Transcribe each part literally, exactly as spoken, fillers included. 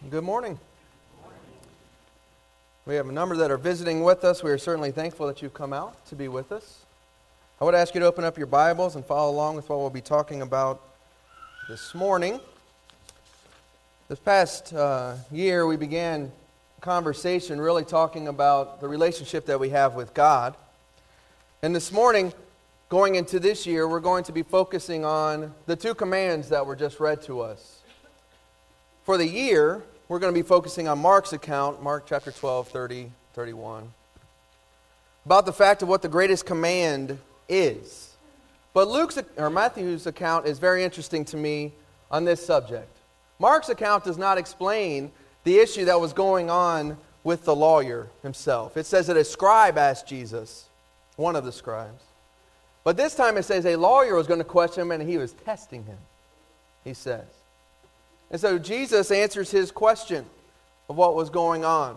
Good morning. We have a number that are visiting with us. We are certainly thankful that you've come out to be with us. I would ask you to open up your Bibles and follow along with what we'll be talking about this morning. This past uh, year, we began a conversation really talking about the relationship that we have with God. And this morning, going into this year, we're going to be focusing on the two commands that were just read to us. For the year, we're going to be focusing on Mark's account, Mark chapter twelve, thirty, thirty-one, about the fact of what the greatest command is. But Luke's or Matthew's account is very interesting to me on this subject. Mark's account does not explain the issue that was going on with the lawyer himself. It says that a scribe asked Jesus, one of the scribes. But this time it says a lawyer was going to question him and he was testing him, he says. And so Jesus answers his question of what was going on.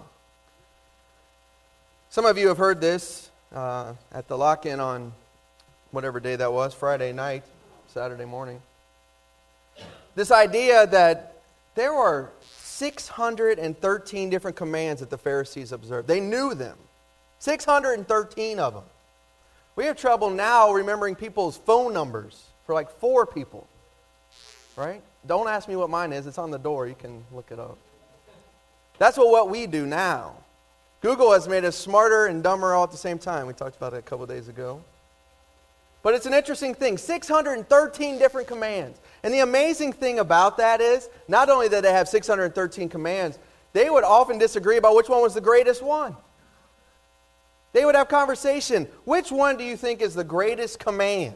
Some of you have heard this uh, at the lock-in on whatever day that was, Friday night, Saturday morning. This idea that there were six hundred thirteen different commands that the Pharisees observed. They knew them. six hundred thirteen of them. We have trouble now remembering people's phone numbers for like four people. Right? Don't ask me what mine is. It's on the door. You can look it up. That's what, what we do now. Google has made us smarter and dumber all at the same time. We talked about it a couple days ago. But it's an interesting thing. six hundred thirteen different commands. And the amazing thing about that is, not only that they have six hundred thirteen commands, they would often disagree about which one was the greatest one. They would have conversation. Which one do you think is the greatest command?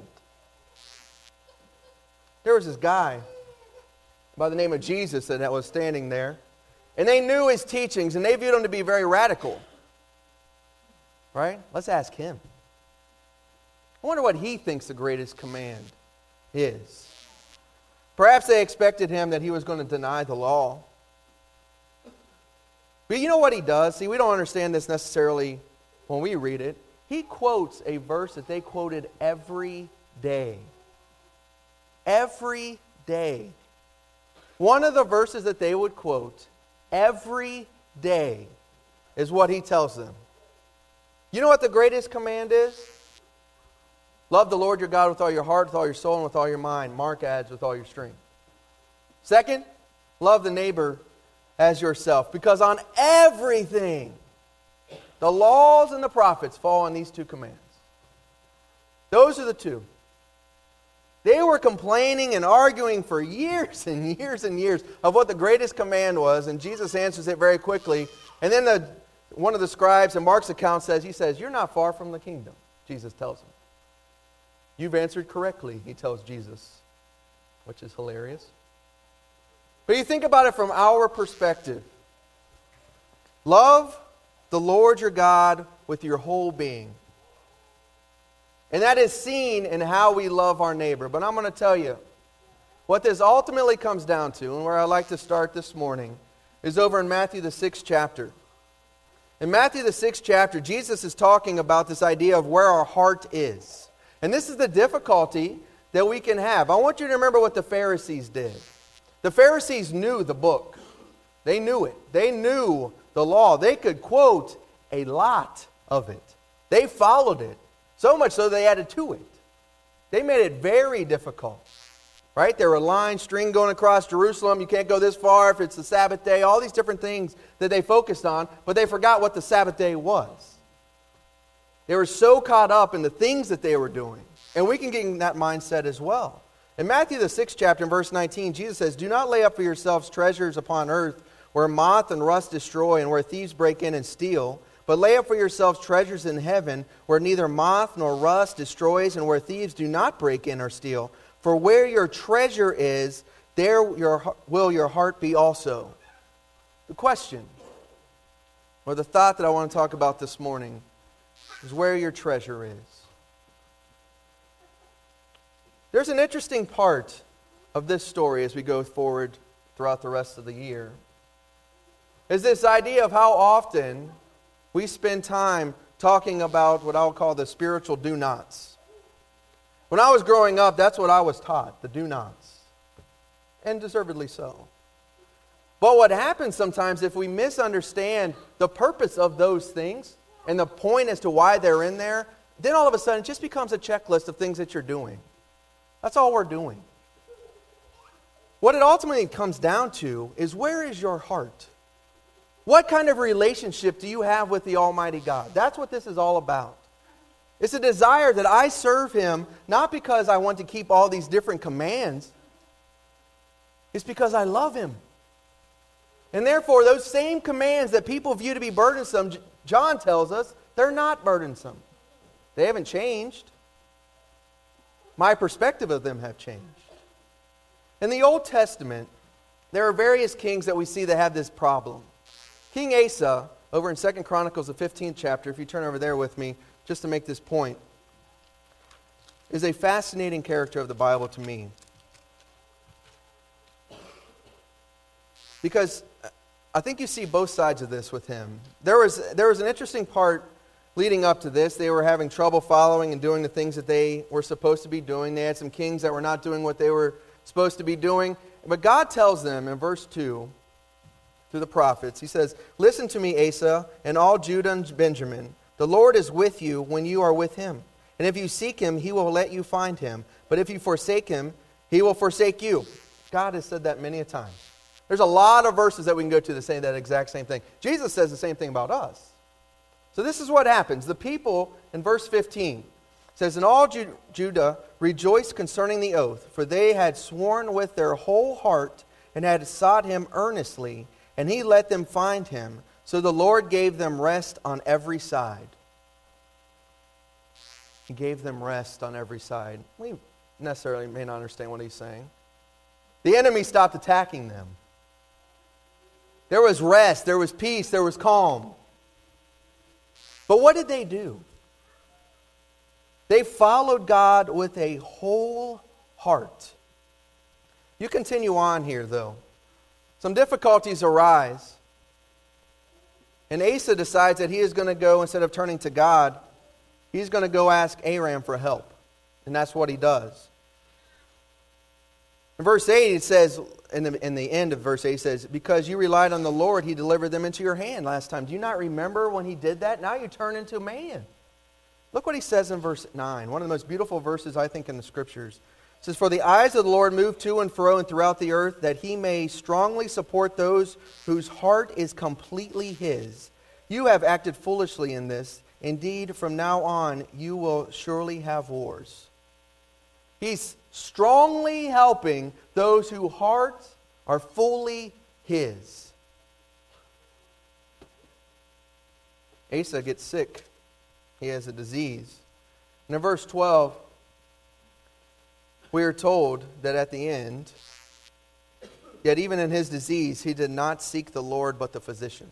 There was this guy by the name of Jesus that was standing there. And they knew his teachings, and they viewed him to be very radical. Right? Let's ask him. I wonder what he thinks the greatest command is. Perhaps they expected him that he was going to deny the law. But you know what he does? See, we don't understand this necessarily when we read it. He quotes a verse that they quoted every day. Every day. One of the verses that they would quote every day is what he tells them. You know what the greatest command is? Love the Lord your God with all your heart, with all your soul, and with all your mind. Mark adds, with all your strength. Second, love the neighbor as yourself. Because on everything, the laws and the prophets fall on these two commands. Those are the two. They were complaining and arguing for years and years and years of what the greatest command was, and Jesus answers it very quickly. And then the, one of the scribes in Mark's account says, he says, "You're not far from the kingdom," Jesus tells him. "You've answered correctly," he tells Jesus, which is hilarious. But you think about it from our perspective. Love the Lord your God with your whole being. And that is seen in how we love our neighbor. But I'm going to tell you, what this ultimately comes down to, and where I'd like to start this morning, is over in Matthew the sixth chapter. In Matthew the sixth chapter, Jesus is talking about this idea of where our heart is. And this is the difficulty that we can have. I want you to remember what the Pharisees did. The Pharisees knew the book. They knew it. They knew the law. They could quote a lot of it. They followed it. So much so they added to it. They made it very difficult. Right? There were lines, string going across Jerusalem. You can't go this far if it's the Sabbath day. All these different things that they focused on. But they forgot what the Sabbath day was. They were so caught up in the things that they were doing. And we can get in that mindset as well. In Matthew the sixth chapter, in verse nineteen, Jesus says, "Do not lay up for yourselves treasures upon earth, where moth and rust destroy, and where thieves break in and steal. But lay up for yourselves treasures in heaven, where neither moth nor rust destroys, and where thieves do not break in or steal. For where your treasure is, there your, will your heart be also." The question, or the thought that I want to talk about this morning, is where your treasure is. There's an interesting part of this story as we go forward throughout the rest of the year. Is this idea of how often we spend time talking about what I'll call the spiritual do-nots. When I was growing up, that's what I was taught, the do-nots. And deservedly so. But what happens sometimes if we misunderstand the purpose of those things and the point as to why they're in there, then all of a sudden it just becomes a checklist of things that you're doing. That's all we're doing. What it ultimately comes down to is, where is your heart? What kind of relationship do you have with the Almighty God? That's what this is all about. It's a desire that I serve Him, not because I want to keep all these different commands. It's because I love Him. And therefore, those same commands that people view to be burdensome, John tells us, they're not burdensome. They haven't changed. My perspective of them have changed. In the Old Testament, there are various kings that we see that have this problem. King Asa, over in Second Chronicles, the fifteenth chapter, if you turn over there with me, just to make this point, is a fascinating character of the Bible to me. Because I think you see both sides of this with him. There was, there was an interesting part leading up to this. They were having trouble following and doing the things that they were supposed to be doing. They had some kings that were not doing what they were supposed to be doing. But God tells them in verse two, through the prophets, He says, "Listen to me, Asa, and all Judah and Benjamin. The Lord is with you when you are with Him. And if you seek Him, He will let you find Him. But if you forsake Him, He will forsake you." God has said that many a time. There's a lot of verses that we can go to that say that exact same thing. Jesus says the same thing about us. So this is what happens. The people, in verse fifteen, says, "And all Ju- Judah rejoiced concerning the oath, for they had sworn with their whole heart and had sought Him earnestly, and He let them find Him. So the Lord gave them rest on every side." He gave them rest on every side. We necessarily may not understand what He's saying. The enemy stopped attacking them. There was rest, there was peace, there was calm. But what did they do? They followed God with a whole heart. You continue on here, though. Some difficulties arise. And Asa decides that he is going to go, instead of turning to God, he's going to go ask Aram for help. And that's what he does. In verse eight, it says, in the, in the end of verse eight, it says, "Because you relied on the Lord, He delivered them into your hand last time." Do you not remember when He did that? Now you turn into man. Look what He says in verse nine. One of the most beautiful verses, I think, in the Scriptures. It says, "For the eyes of the Lord move to and fro and throughout the earth, that He may strongly support those whose heart is completely His. You have acted foolishly in this. Indeed, from now on, you will surely have wars." He's strongly helping those whose hearts are fully His. Asa gets sick. He has a disease. And in verse twelve, we are told that at the end, yet even in his disease, he did not seek the Lord but the physicians.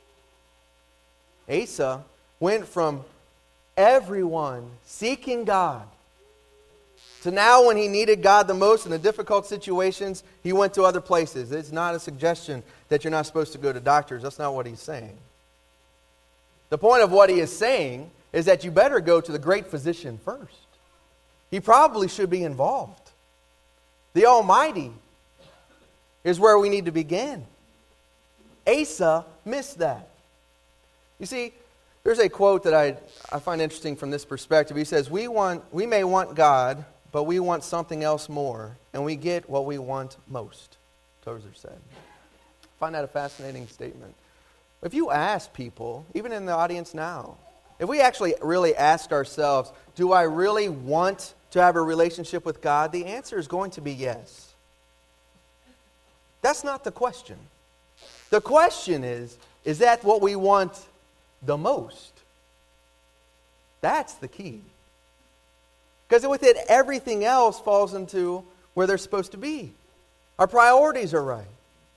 Asa went from everyone seeking God to now, when he needed God the most in the difficult situations, he went to other places. It's not a suggestion that you're not supposed to go to doctors. That's not what he's saying. The point of what he is saying is that you better go to the great physician first. He probably should be involved. The Almighty is where we need to begin. Asa missed that. You see, there's a quote that I, I find interesting from this perspective. He says, we want, we may want God, but we want something else more, and we get what we want most, Tozer said. I find that a fascinating statement. If you ask people, even in the audience now, if we actually really ask ourselves, do I really want to have a relationship with God? The answer is going to be yes. That's not the question. The question is, is that what we want the most? That's the key. Because with it, everything else falls into where they're supposed to be. Our priorities are right.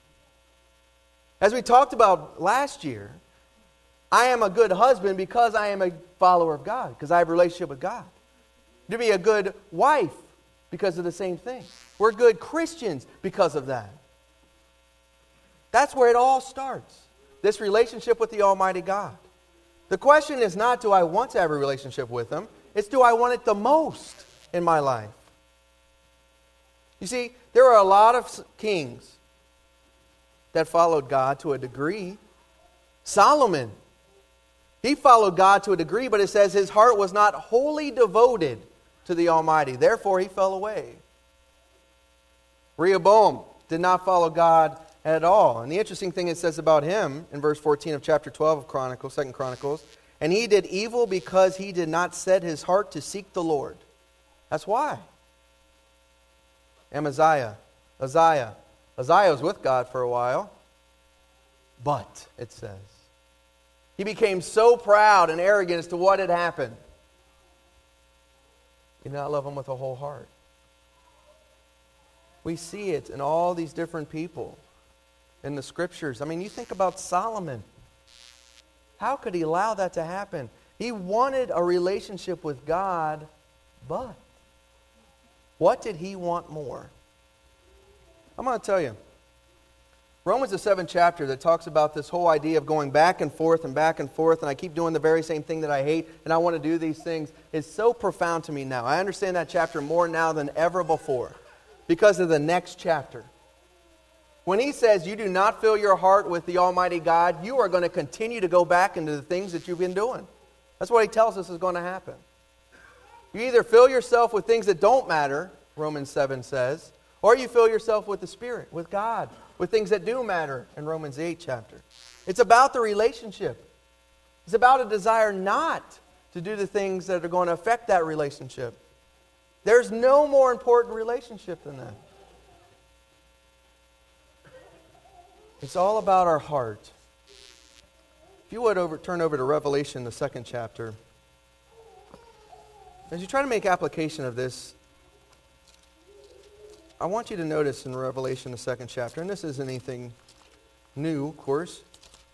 As we talked about last year, I am a good husband because I am a follower of God, because I have a relationship with God. To be a good wife because of the same thing. We're good Christians because of that. That's where it all starts. This relationship with the Almighty God. The question is not, do I want to have a relationship with Him? It's, do I want it the most in my life? You see, there are a lot of kings that followed God to a degree. Solomon, he followed God to a degree, but it says his heart was not wholly devoted to the Almighty. Therefore, he fell away. Rehoboam did not follow God at all. And the interesting thing it says about him in verse fourteen of chapter twelve of Chronicles, Second Chronicles, and he did evil because he did not set his heart to seek the Lord. That's why. Amaziah, Uzziah. Uzziah was with God for a while, but, it says, he became so proud and arrogant as to what had happened. He did not love him with a whole heart. We see it in all these different people in the Scriptures. I mean, you think about Solomon. How could he allow that to happen? He wanted a relationship with God, but what did he want more? I'm going to tell you. Romans, the seventh chapter that talks about this whole idea of going back and forth and back and forth, and I keep doing the very same thing that I hate, and I want to do these things, is so profound to me now. I understand that chapter more now than ever before because of the next chapter. When he says you do not fill your heart with the Almighty God, you are going to continue to go back into the things that you've been doing. That's what he tells us is going to happen. You either fill yourself with things that don't matter, Romans seven says, or you fill yourself with the Spirit, with God, with things that do matter in Romans eight chapter. It's about the relationship. It's about a desire not to do the things that are going to affect that relationship. There's no more important relationship than that. It's all about our heart. If you would over, turn over to Revelation, the second chapter. As you try to make application of this, I want you to notice in Revelation, the second chapter, and this isn't anything new, of course.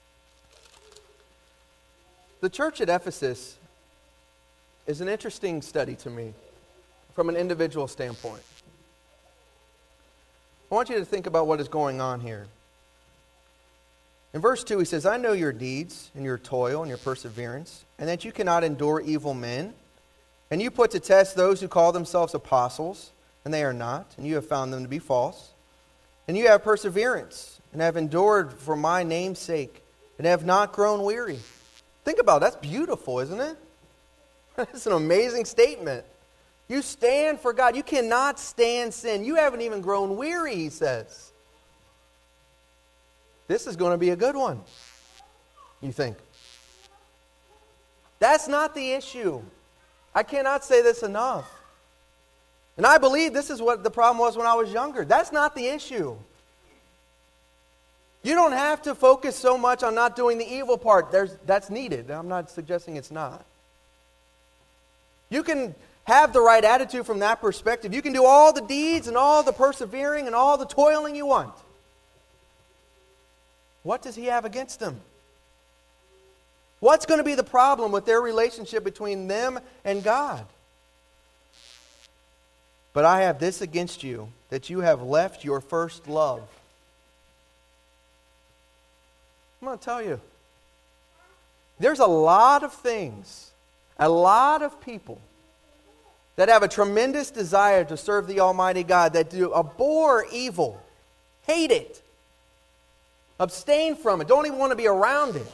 The church at Ephesus is an interesting study to me from an individual standpoint. I want you to think about what is going on here. In verse two, he says, I know your deeds and your toil and your perseverance, and that you cannot endure evil men. And you put to test those who call themselves apostles, and they are not, and you have found them to be false. And you have perseverance, and have endured for my name's sake, and have not grown weary. Think about it. That's beautiful, isn't it? That's an amazing statement. You stand for God. You cannot stand sin. You haven't even grown weary, he says. This is going to be a good one, you think. That's not the issue. I cannot say this enough. And I believe this is what the problem was when I was younger. That's not the issue. You don't have to focus so much on not doing the evil part. There's, that's needed. I'm not suggesting it's not. You can have the right attitude from that perspective. You can do all the deeds and all the persevering and all the toiling you want. What does he have against them? What's going to be the problem with their relationship between them and God? But I have this against you, that you have left your first love. I'm going to tell you, there's a lot of things, a lot of people that have a tremendous desire to serve the Almighty God, that do abhor evil, hate it, abstain from it, don't even want to be around it.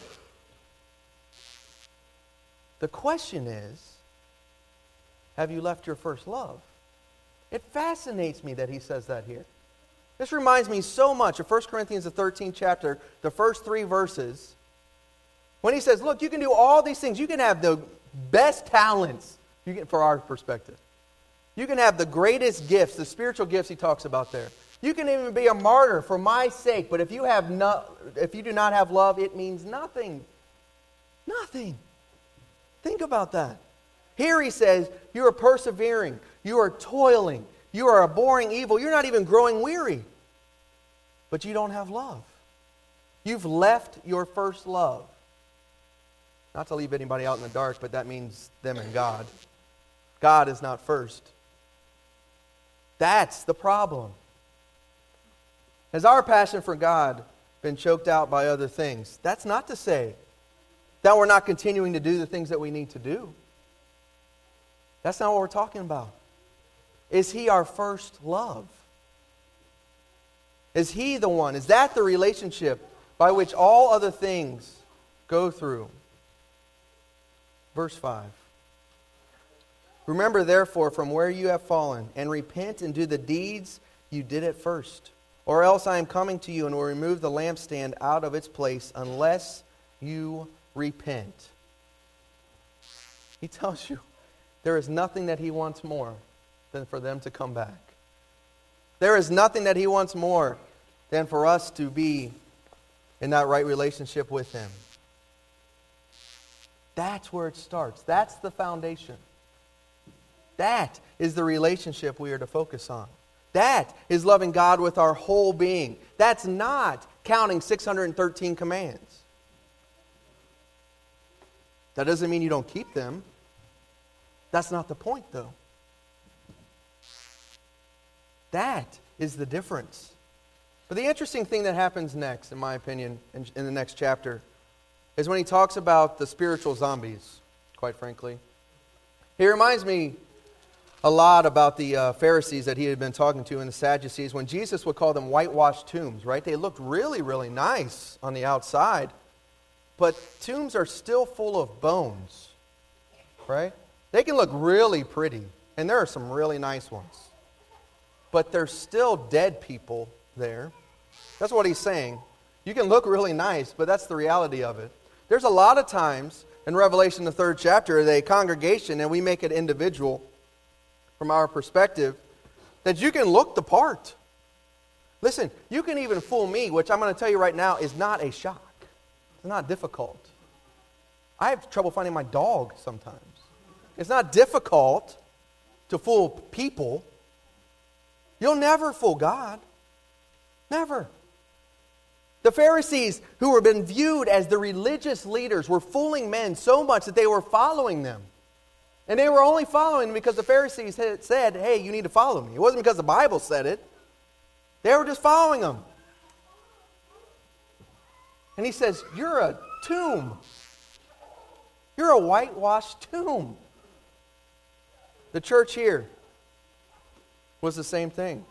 The question is, have you left your first love? It fascinates me that he says that here. This reminds me so much of First Corinthians, the thirteenth chapter, the first three verses, when he says, look, you can do all these things. You can have the best talents, you can, for our perspective. You can have the greatest gifts, the spiritual gifts he talks about there. You can even be a martyr for my sake, but if you have no, if you do not have love, it means nothing. Nothing. Think about that. Here he says, you are persevering, you are toiling, you are abhorring evil, you're not even growing weary, but you don't have love. You've left your first love. Not to leave anybody out in the dark, but that means them and God. God is not first. That's the problem. Has our passion for God been choked out by other things? That's not to say that we're not continuing to do the things that we need to do. That's not what we're talking about. Is he our first love? Is He the one? Is that the relationship by which all other things go through? Verse five. Remember therefore from where you have fallen, and repent and do the deeds you did at first. Or else I am coming to you and will remove the lampstand out of its place unless you repent. He tells you there is nothing that He wants more than for them to come back. There is nothing that He wants more than for us to be in that right relationship with Him. That's where it starts. That's the foundation. That is the relationship we are to focus on. That is loving God with our whole being. That's not counting six hundred thirteen commands. That doesn't mean you don't keep them. That's not the point, though. That is the difference. But the interesting thing that happens next, in my opinion, in, in the next chapter, is when he talks about the spiritual zombies, quite frankly. He reminds me a lot about the uh, Pharisees that he had been talking to and the Sadducees, when Jesus would call them whitewashed tombs, right? They looked really, really nice on the outside, but tombs are still full of bones, right? They can look really pretty, and there are some really nice ones, but there's still dead people there. That's what he's saying. You can look really nice, but that's the reality of it. There's a lot of times in Revelation, the third chapter, the congregation, and we make it individual from our perspective, that you can look the part. Listen, you can even fool me, which I'm going to tell you right now is not a shock. It's not difficult. I have trouble finding my dog sometimes. It's not difficult to fool people. You'll never fool God. Never. The Pharisees, who were been viewed as the religious leaders, were fooling men so much that they were following them. And they were only following them because the Pharisees had said, hey, you need to follow me. It wasn't because the Bible said it. They were just following them. And he says, you're a tomb. You're a whitewashed tomb. The church here was the same thing.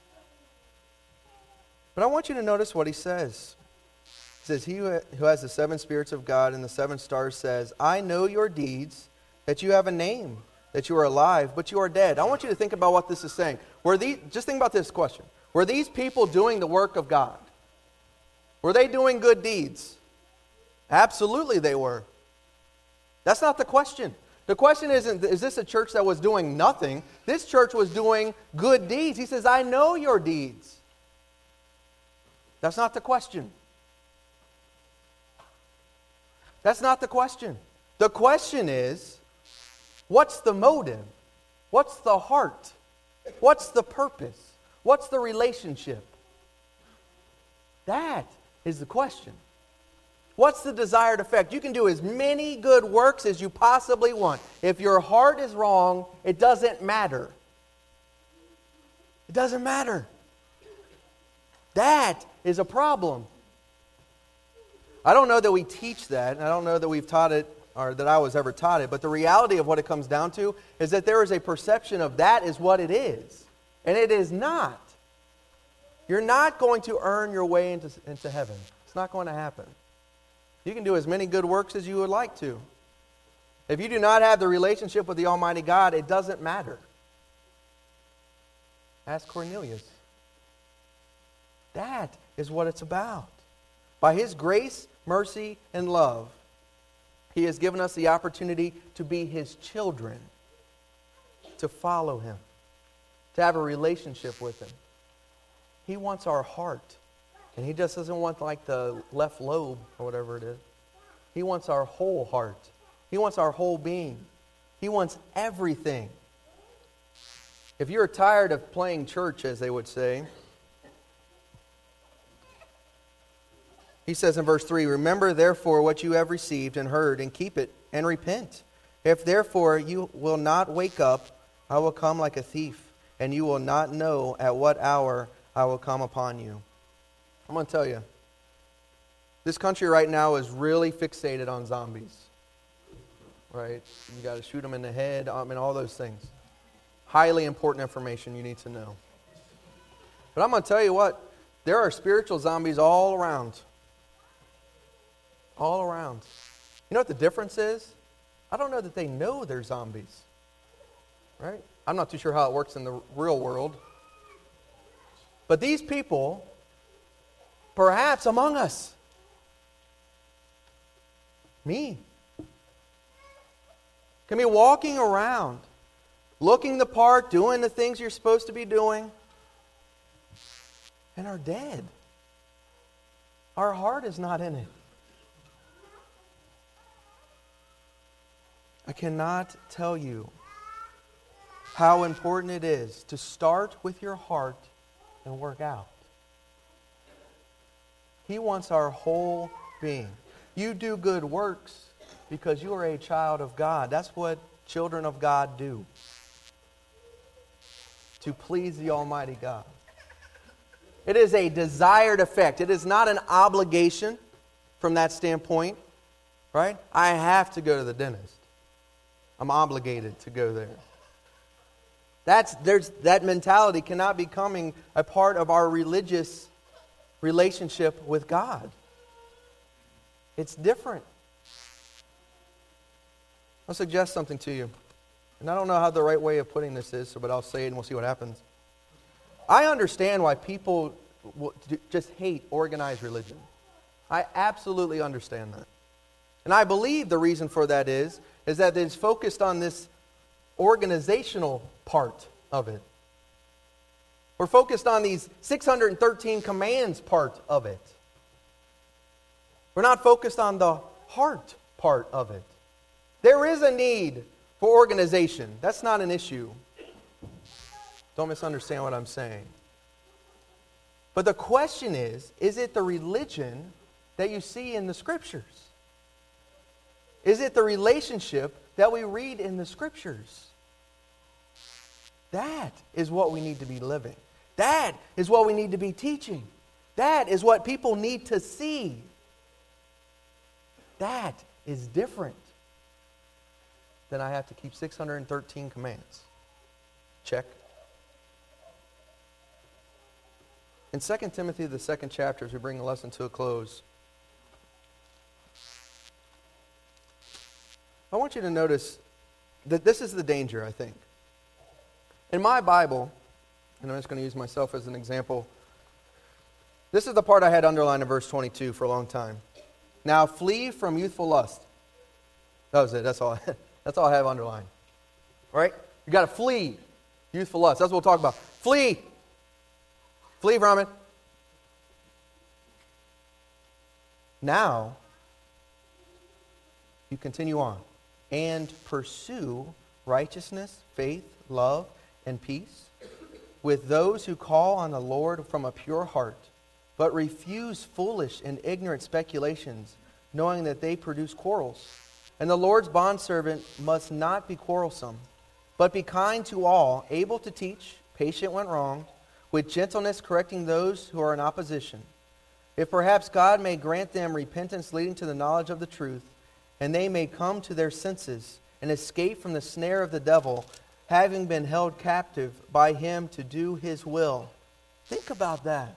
But I want you to notice what he says. He says, he who has the seven spirits of God and the seven stars says, I know your deeds, that you have a name, that you are alive, but you are dead. I want you to think about what this is saying. Were these, just think about this question. Were these people doing the work of God? Were they doing good deeds? Absolutely they were. That's not the question. The question isn't, is this a church that was doing nothing? This church was doing good deeds. He says, I know your deeds. That's not the question. That's not the question. The question is, what's the motive? What's the heart? What's the purpose? What's the relationship? That is the question. What's the desired effect? You can do as many good works as you possibly want. If your heart is wrong, it doesn't matter. It doesn't matter. That is a problem. I don't know that we teach that, and I don't know that we've taught it, or that I was ever taught it, but the reality of what it comes down to is that there is a perception of that is what it is. And it is not. You're not going to earn your way into, into heaven. It's not going to happen. You can do as many good works as you would like to. If you do not have the relationship with the Almighty God, it doesn't matter. Ask Cornelius. That is what it's about. By His grace, mercy, and love, He has given us the opportunity to be His children, to follow Him, to have a relationship with Him. He wants our heart. And He just doesn't want like the left lobe or whatever it is. He wants our whole heart. He wants our whole being. He wants everything. If you're tired of playing church, as they would say, he says in verse three, remember therefore what you have received and heard, and keep it, and repent. If therefore you will not wake up, I will come like a thief, and you will not know at what hour I will come upon you. I'm going to tell you, this country right now is really fixated on zombies. Right? You got to shoot them in the head, I mean, all those things. Highly important information you need to know. But I'm going to tell you what, There are spiritual zombies all around. All around. You know what the difference is? I don't know that they know they're zombies. Right? I'm not too sure how it works in the real world. But these people, perhaps among us, me, can be walking around, looking the part, doing the things you're supposed to be doing, and are dead. Our heart is not in it. I cannot tell you how important it is to start with your heart and work out. He wants our whole being. You do good works because you are a child of God. That's what children of God do. To please the Almighty God. It is a desired effect. It is not an obligation from that standpoint. Right? I have to go to the dentist. I'm obligated to go there. That's there's that mentality cannot be becoming a part of our religious relationship with God. It's different. I'll suggest something to you. And I don't know how the right way of putting this is, but I'll say it and we'll see what happens. I understand why people just hate organized religion. I absolutely understand that. And I believe the reason for that is, is that it's focused on this organizational part of it. We're focused on these six hundred thirteen commands part of it. We're not focused on the heart part of it. There is a need for organization. That's not an issue. Don't misunderstand what I'm saying. But the question is, is it the religion that you see in the Scriptures? Is it the relationship that we read in the Scriptures? That is what we need to be living. That is what we need to be teaching. That is what people need to see. That is different than I have to keep six hundred thirteen commands. Check. In Second Timothy, the second chapter, as we bring the lesson to a close, I want you to notice that this is the danger, I think. In my Bible, and I'm just going to use myself as an example, this is the part I had underlined in verse twenty-two for a long time. Now flee from youthful lust. That was it. That's all. That's all I have underlined. All right? You got to flee youthful lust. That's what we'll talk about. Flee. Flee from it. Now, you continue on. And pursue righteousness, faith, love, and peace with those who call on the Lord from a pure heart, but refuse foolish and ignorant speculations, knowing that they produce quarrels. And the Lord's bondservant must not be quarrelsome, but be kind to all, able to teach, patient when wronged, with gentleness correcting those who are in opposition. If perhaps God may grant them repentance leading to the knowledge of the truth, and they may come to their senses and escape from the snare of the devil, having been held captive by him to do his will. Think about that.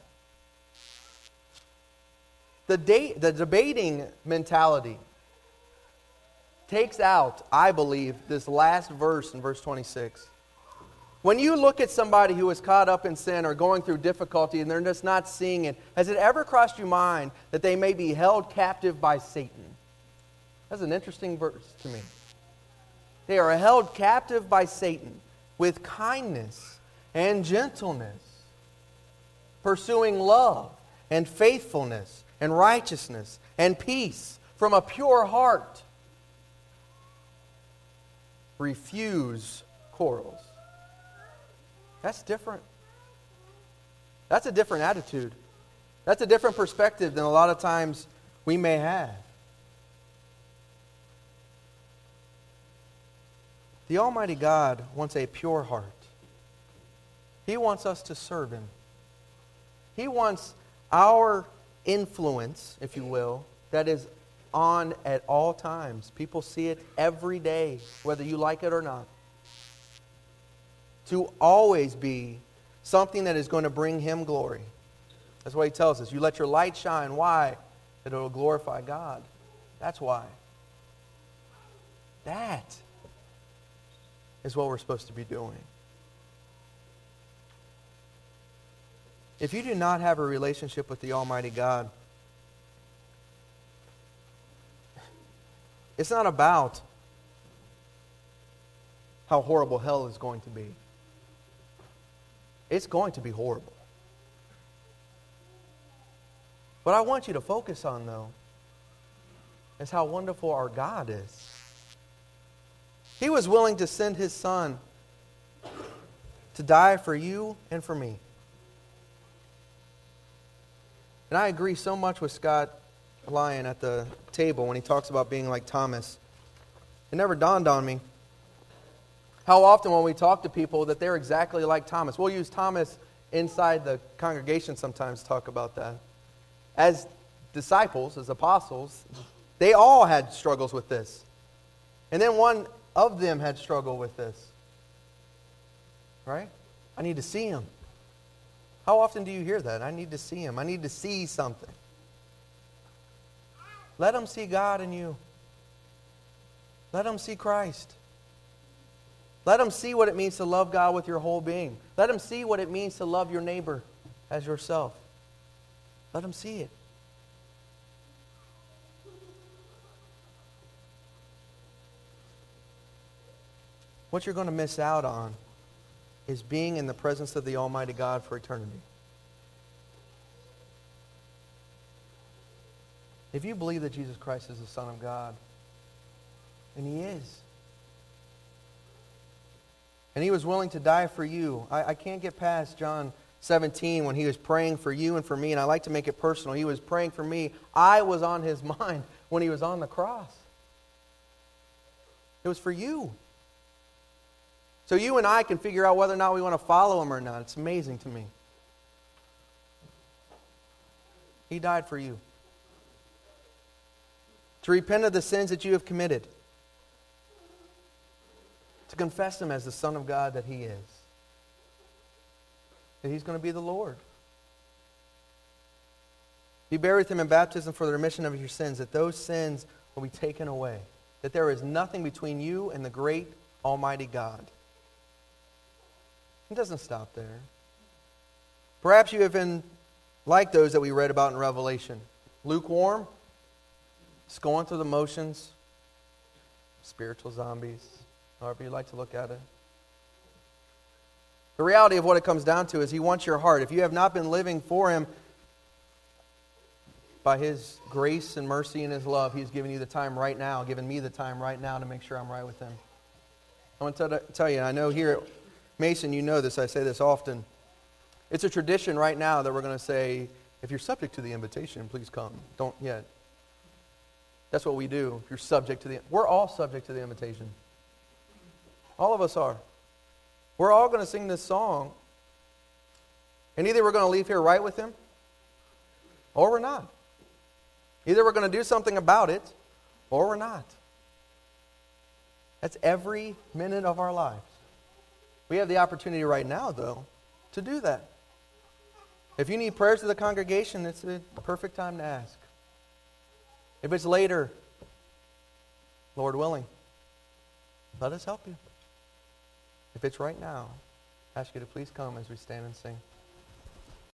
The, de- the debating mentality takes out, I believe, this last verse in verse twenty-six. When you look at somebody who is caught up in sin or going through difficulty and they're just not seeing it, has it ever crossed your mind that they may be held captive by Satan? That's an interesting verse to me. They are held captive by Satan with kindness and gentleness, pursuing love and faithfulness and righteousness and peace from a pure heart. Refuse quarrels. That's different. That's a different attitude. That's a different perspective than a lot of times we may have. The Almighty God wants a pure heart. He wants us to serve Him. He wants our influence, if you will, that is on at all times. People see it every day, whether you like it or not. To always be something that is going to bring Him glory. That's what he tells us. You let your light shine. Why? That it will glorify God. That's why. That is what we're supposed to be doing. If you do not have a relationship with the Almighty God, it's not about how horrible hell is going to be. It's going to be horrible. What I want you to focus on, though, is how wonderful our God is. He was willing to send His Son to die for you and for me. And I agree so much with Scott Lyon at the table when he talks about being like Thomas. It never dawned on me how often when we talk to people that they're exactly like Thomas. We'll use Thomas inside the congregation sometimes to talk about that. As disciples, as apostles, they all had struggles with this. And then one of them had struggled with this. Right? I need to see Him. How often do you hear that? I need to see Him. I need to see something. Let them see God in you. Let them see Christ. Let them see what it means to love God with your whole being. Let them see what it means to love your neighbor as yourself. Let them see it. What you're going to miss out on is being in the presence of the Almighty God for eternity. If you believe that Jesus Christ is the Son of God, and He is, and He was willing to die for you, I, I can't get past John seventeen when He was praying for you and for me, and I like to make it personal. He was praying for me. I was on His mind when He was on the cross. It was for you. So you and I can figure out whether or not we want to follow Him or not. It's amazing to me. He died for you. To repent of the sins that you have committed. To confess Him as the Son of God that He is. That He's going to be the Lord. Be buried with Him in baptism for the remission of your sins, that those sins will be taken away. That there is nothing between you and the great Almighty God. It doesn't stop there. Perhaps you have been like those that we read about in Revelation. Lukewarm, just going through the motions, spiritual zombies, however you like to look at it. The reality of what it comes down to is He wants your heart. If you have not been living for Him by His grace and mercy and His love, He's given you the time right now, given me the time right now to make sure I'm right with Him. I want to tell you, I know here at Mason, you know this, I say this often. It's a tradition right now that we're going to say, if you're subject to the invitation, please come. Don't yet. That's what we do. If you're subject to the... We're all subject to the invitation. All of us are. We're all going to sing this song, and either we're going to leave here right with Him, or we're not. Either we're going to do something about it, or we're not. That's every minute of our lives. We have the opportunity right now, though, to do that. If you need prayers to the congregation, it's a perfect time to ask. If it's later, Lord willing, let us help you. If it's right now, I ask you to please come as we stand and sing.